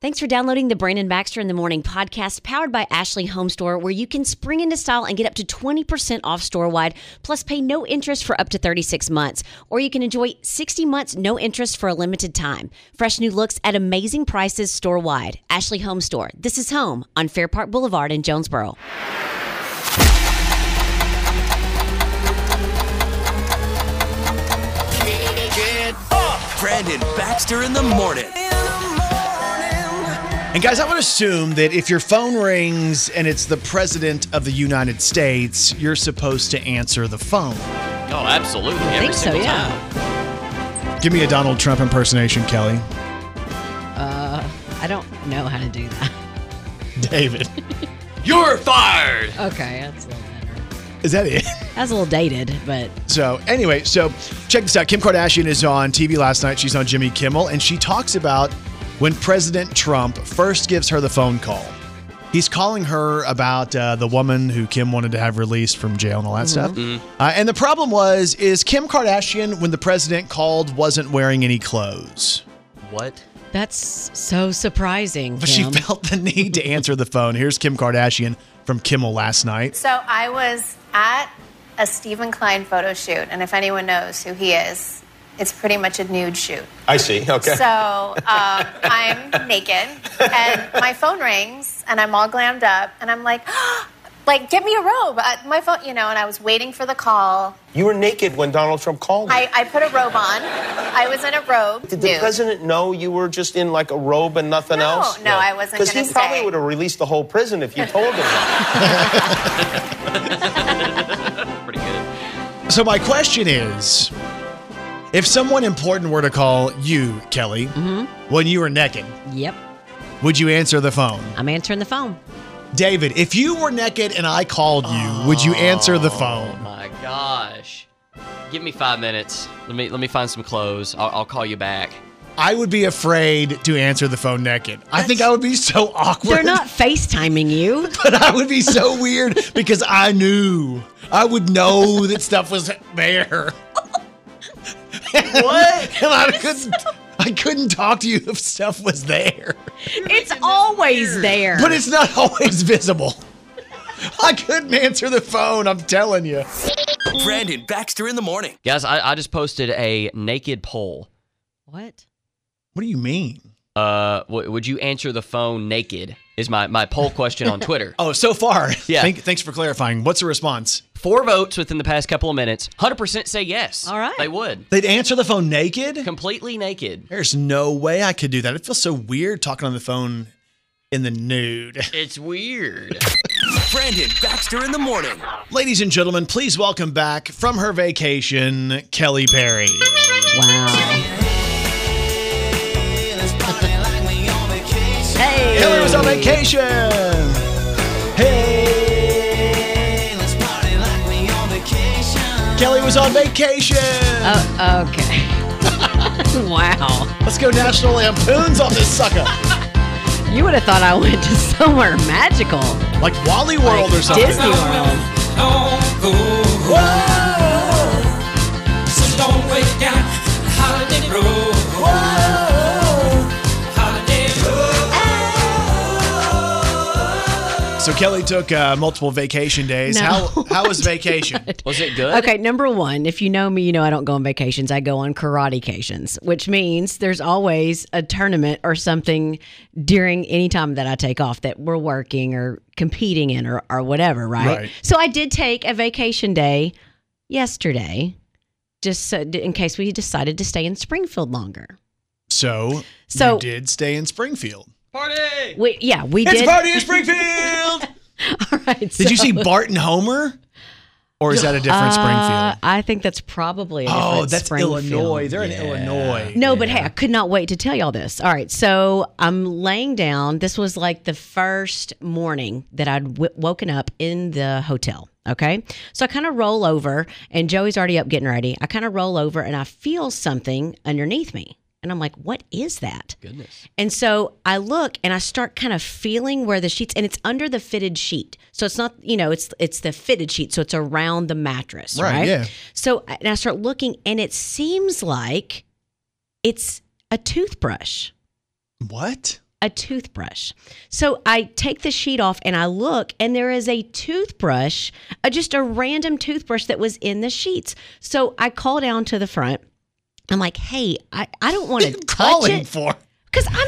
Thanks for downloading the Brandon Baxter in the Morning podcast powered by Ashley Home Store, where you can spring into style and get up to 20% off store-wide, plus pay no interest for up to 36 months. Or you can enjoy 60 months no interest for a limited time. Fresh new looks at amazing prices store-wide. Ashley Home Store. This is home on Fair Park Boulevard in Jonesboro. Get up! Brandon Baxter in the morning. And guys, I would assume that if your phone rings and it's the President of the United States, you're supposed to answer the phone. Oh, absolutely. I Every think so, single yeah. time. Give me a Donald Trump impersonation, Kelly. I don't know how to do that. David. You're fired! Okay, that's a little better. Is that it? That's a little dated, but... So anyway, check this out. Kim Kardashian is on TV last night. She's on Jimmy Kimmel, and she talks about when President Trump first gives her the phone call. He's calling her about the woman who Kim wanted to have released from jail and all that stuff. And the problem is Kim Kardashian, when the president called, wasn't wearing any clothes. What? That's so surprising, But Kim. she felt the need to answer the phone. Here's Kim Kardashian from Kimmel last night. So I was at a Stephen Klein photo shoot, and if anyone knows who he is, it's pretty much a nude shoot. I see, okay. So I'm naked, and my phone rings, and I'm all glammed up, and I'm like, get me a robe. My phone, and I was waiting for the call. You were naked when Donald Trump called you. I put a robe on. I was in a robe. Did the president know you were just in like a robe and nothing else? No, I wasn't going to say. Because he probably would have released the whole prison if you told him that. Pretty good. So my question is, if someone important were to call you, Kelly, when you were naked, Yep, would you answer the phone? I'm answering the phone. David, if you were naked and I called you, would you answer the phone? Oh my gosh. Give me 5 minutes. Let me find some clothes. I'll call you back. I would be afraid to answer the phone naked. I think I would be so awkward. They're not FaceTiming you. But I would be so weird because I knew. I would know that stuff was there. What? And I couldn't talk to you if stuff was there. It's always there. But it's not always visible. I couldn't answer the phone, I'm telling you. Brandon Baxter in the morning. Guys, I just posted a naked poll. What? What do you mean? Would you answer the phone naked? Is my poll question on Twitter. Oh, so far. Yeah. Thanks for clarifying. What's the response? 4 votes within the past couple of minutes. 100% say yes. All right. They would. They'd answer the phone naked? Completely naked. There's no way I could do that. It feels so weird talking on the phone in the nude. It's weird. Brandon Baxter in the morning. Ladies and gentlemen, please welcome back from her vacation, Kelly Perry. Wow. Hey. Kelly was on vacation. Hey. Kelly was on vacation. Okay. Wow. Let's go National Lampoons on this sucker. You would have thought I went to somewhere magical. Like Wally World or something. Disney World. Whoa. So don't wait down Holiday Road. Holiday Road. So Kelly took multiple vacation days. No. How was vacation? Was it good? Okay, number one, if you know me, you know I don't go on vacations. I go on karate-cations, which means there's always a tournament or something during any time that I take off that we're working or competing in or whatever, right? So I did take a vacation day yesterday, just so, in case we decided to stay in Springfield longer. So you did stay in Springfield. Party! We It's did. a party in Springfield! All right. Did you see Bart and Homer? Or is that a different Springfield? I think that's probably a different that's Springfield. Illinois. They're in Illinois. No, but hey, I could not wait to tell y'all this. All right, so I'm laying down. This was like the first morning that I'd woken up in the hotel, okay? So I kind of roll over, and Joey's already up getting ready. I kind of roll over, and I feel something underneath me. And I'm like, what is that? Goodness. And so I look and I start kind of feeling where the sheets, and it's under the fitted sheet. So it's not, it's the fitted sheet. So it's around the mattress, right? Yeah. So and I start looking, and it seems like it's a toothbrush. What? a toothbrush. So I take the sheet off and I look, and there is a toothbrush, just a random toothbrush that was in the sheets. So I call down to the front. I'm like, hey, I don't want to touch calling it. for? Because I'm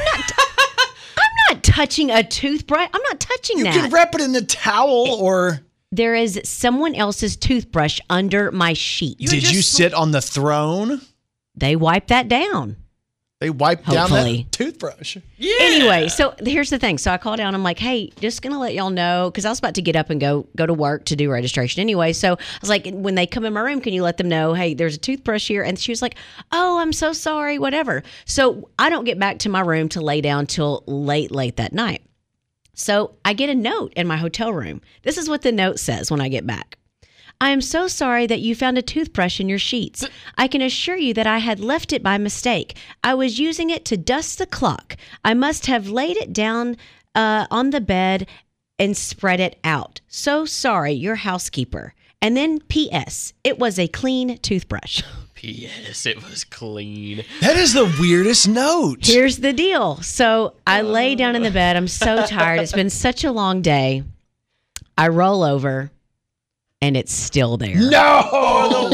not touching a toothbrush. I'm not touching that. You can wrap it in a towel or... There is someone else's toothbrush under my sheet. Did you sit on the throne? They wiped that down. They wiped down Hopefully. that toothbrush. Yeah. Anyway, so here's the thing. So I called down. I'm like, hey, just going to let y'all know, because I was about to get up and go to work to do registration anyway. So I was like, when they come in my room, can you let them know, hey, there's a toothbrush here? And she was like, oh, I'm so sorry, whatever. So I don't get back to my room to lay down till late that night. So I get a note in my hotel room. This is what the note says when I get back. I am so sorry that you found a toothbrush in your sheets. I can assure you that I had left it by mistake. I was using it to dust the clock. I must have laid it down on the bed and spread it out. So sorry, your housekeeper. And then P.S. It was a clean toothbrush. P.S. It was clean. That is the weirdest note. Here's the deal. So I lay down in the bed. I'm so tired. It's been such a long day. I roll over, and it's still there. No! For the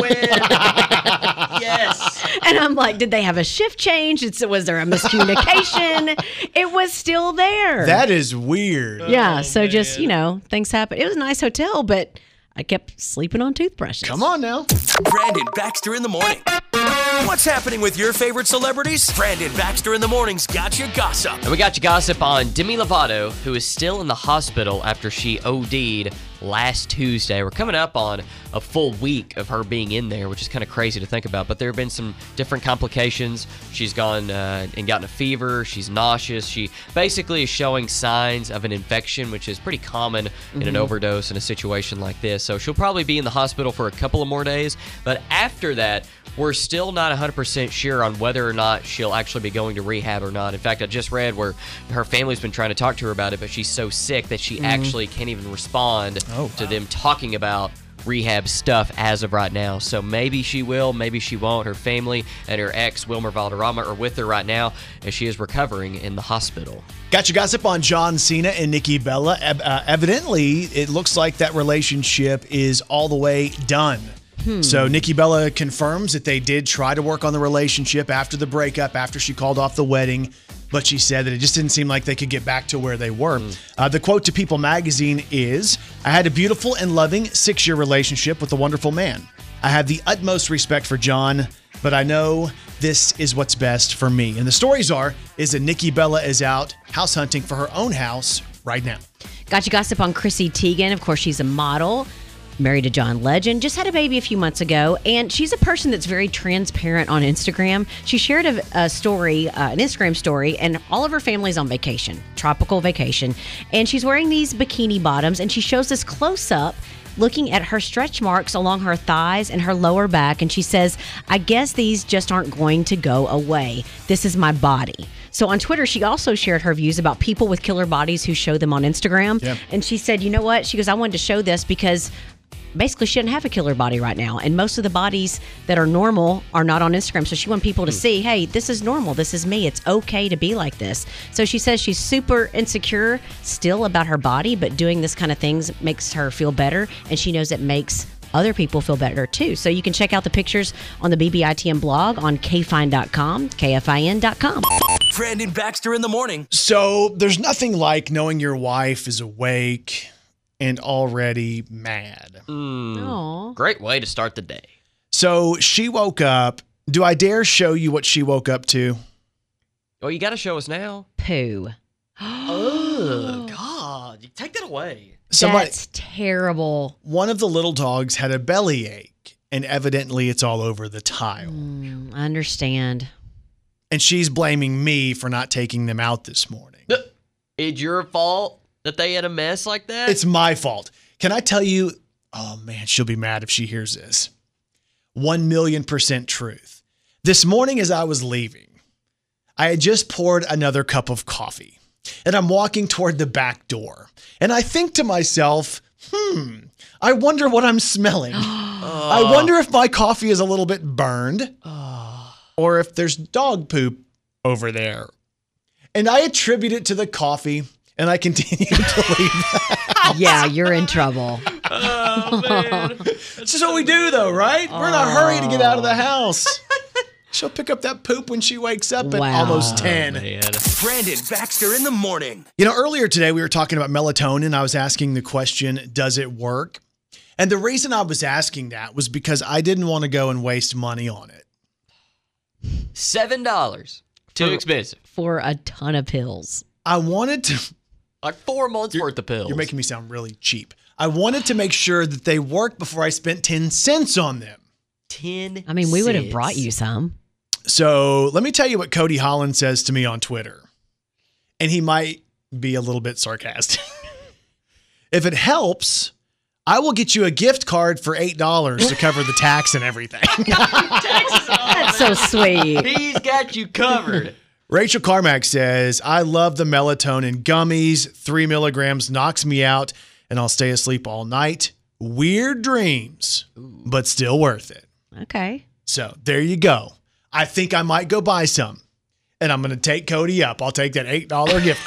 win. Yes. And I'm like, did they have a shift change? Was there a miscommunication? It was still there. That is weird. Yeah. So just, things happen. It was a nice hotel, but I kept sleeping on toothbrushes. Come on now. Brandon Baxter in the morning. What's happening with your favorite celebrities? Brandon Baxter in the morning's got you gossip. And we got you gossip on Demi Lovato, who is still in the hospital after she OD'd last Tuesday. We're coming up on a full week of her being in there, which is kind of crazy to think about. But there have been some different complications. She's gone and gotten a fever. She's nauseous. She basically is showing signs of an infection, which is pretty common in an overdose in a situation like this. So she'll probably be in the hospital for a couple of more days. But after that, we're still not 100% sure on whether or not she'll actually be going to rehab or not. In fact, I just read where her family's been trying to talk to her about it, but she's so sick that she actually can't even respond to them talking about rehab stuff as of right now. So maybe she will, maybe she won't. Her family and her ex, Wilmer Valderrama, are with her right now as she is recovering in the hospital. Got your gossip on John Cena and Nikki Bella. Evidently, it looks like that relationship is all the way done. So Nikki Bella confirms that they did try to work on the relationship after the breakup, after she called off the wedding, but she said that it just didn't seem like they could get back to where they were. The quote to People magazine is, I had a beautiful and loving 6-year relationship with a wonderful man. I have the utmost respect for John, but I know this is what's best for me. And the stories is that Nikki Bella is out house hunting for her own house right now. Got you gossip on Chrissy Teigen. Of course, she's a model. Married to John Legend, just had a baby a few months ago, and she's a person that's very transparent on Instagram. She shared a story, an Instagram story, and all of her family's on vacation, tropical vacation, and she's wearing these bikini bottoms, and she shows this close-up looking at her stretch marks along her thighs and her lower back, and she says, I guess these just aren't going to go away. This is my body. So on Twitter, she also shared her views about people with killer bodies who show them on Instagram. Yep. And she said, you know what? She goes, I wanted to show this because basically she doesn't have a killer body right now. And most of the bodies that are normal are not on Instagram. So she wants people to see, hey, this is normal. This is me. It's okay to be like this. So she says she's super insecure still about her body, but doing this kind of things makes her feel better. And she knows it makes other people feel better too. So you can check out the pictures on the BBITM blog on kfine.com, KFIN.com. Brandon Baxter in the morning. So there's nothing like knowing your wife is awake and already mad. Aw. Great way to start the day. So she woke up. Do I dare show you what she woke up to? Oh, you got to show us now. Poo. Oh, God. You take that away. That's terrible. One of the little dogs had a bellyache, and evidently it's all over the tile. I understand. And she's blaming me for not taking them out this morning. It's your fault that they had a mess like that? It's my fault. Can I tell you? Oh, man, she'll be mad if she hears this. 1,000,000% truth. This morning as I was leaving, I had just poured another cup of coffee, and I'm walking toward the back door. And I think to myself, I wonder what I'm smelling. I wonder if my coffee is a little bit burned or if there's dog poop over there. And I attribute it to the coffee, and I continue to leave that. Yeah, you're in trouble. Oh, man. That's just what we do, though, right? We're in a hurry to get out of the house. She'll pick up that poop when she wakes up at Wow. almost 10. Brandon Baxter in the morning. You know, earlier today we were talking about melatonin. I was asking the question, does it work? And the reason I was asking that was because I didn't want to go and waste money on it. $7. Too expensive. For a ton of pills. I wanted to... Like 4 months worth of pills. You're making me sound really cheap. I wanted to make sure that they worked before I spent 10 cents on them. 10 I mean, we would have cents. brought you some. So let me tell you what Cody Holland says to me on Twitter. And he might be a little bit sarcastic. If it helps, I will get you a gift card for $8 to cover the tax and everything. That's so sweet. He's got you covered. Rachel Carmack says, I love the melatonin gummies. 3 milligrams knocks me out and I'll stay asleep all night. Weird dreams, but still worth it. Okay. So there you go. I think I might go buy some. And I'm going to take Cody up. I'll take that $8 gift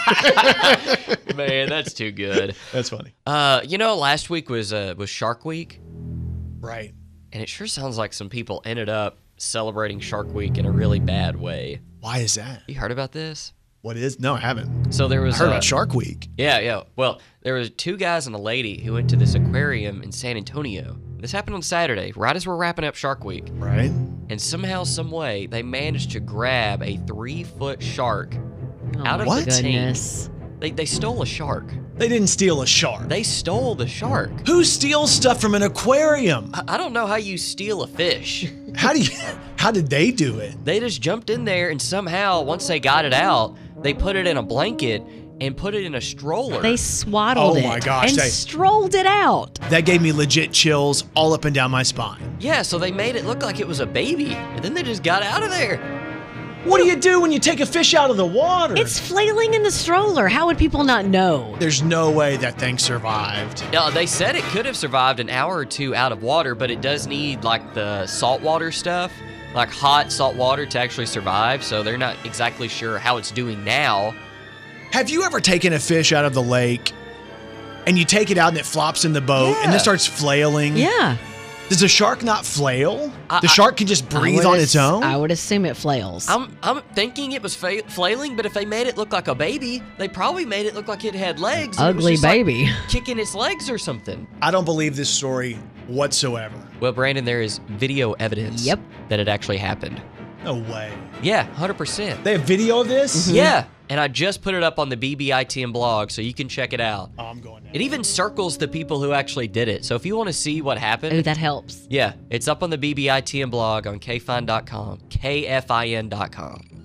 card. Man, that's too good. That's funny. You know, last week was Shark Week, Right. and it sure sounds like some people ended up celebrating Shark Week in a really bad way. Why is that? You heard about this? What is? No, I haven't. So there was I heard about Shark Week. Yeah. Well, there was 2 guys and a lady who went to this aquarium in San Antonio. This happened on Saturday, right as we're wrapping up Shark Week. Right. And somehow, some way, they managed to grab a 3-foot shark out of my the tank. Goodness. They stole a shark. They didn't steal a shark. They stole the shark. Who steals stuff from an aquarium? I don't know how you steal a fish. How did they do it? They just jumped in there and somehow, once they got it out, they put it in a blanket and put it in a stroller. They swaddled Oh it my gosh, and they- strolled it out. That gave me legit chills all up and down my spine. Yeah, so they made it look like it was a baby, and then they just got out of there. What do you do when you take a fish out of the water? It's flailing in the stroller. How would people not know? There's no way that thing survived. They said it could have survived an hour or 2 out of water, but it does need like the saltwater stuff, like hot salt water to actually survive, so they're not exactly sure how it's doing now. Have you ever taken a fish out of the lake and you take it out and it flops in the boat and Yeah. then starts flailing? Yeah. Does a shark not flail? The shark can just breathe on its own? I would assume it flails. I'm thinking it was flailing, but if they made it look like a baby, they probably made it look like it had legs. and it was Ugly just, like, baby. kicking its legs or something. I don't believe this story whatsoever. Well, Brandon, there is video evidence Yep. that it actually happened. No way. Yeah, 100%. They have video of this? Yeah, and I just put it up on the BBITM blog, so you can check it out. Oh, I'm going now. It even circles the people who actually did it. So if you want to see what happened, Oh, that helps. yeah, it's up on the BBITM blog on kfin.com, KFIN.com.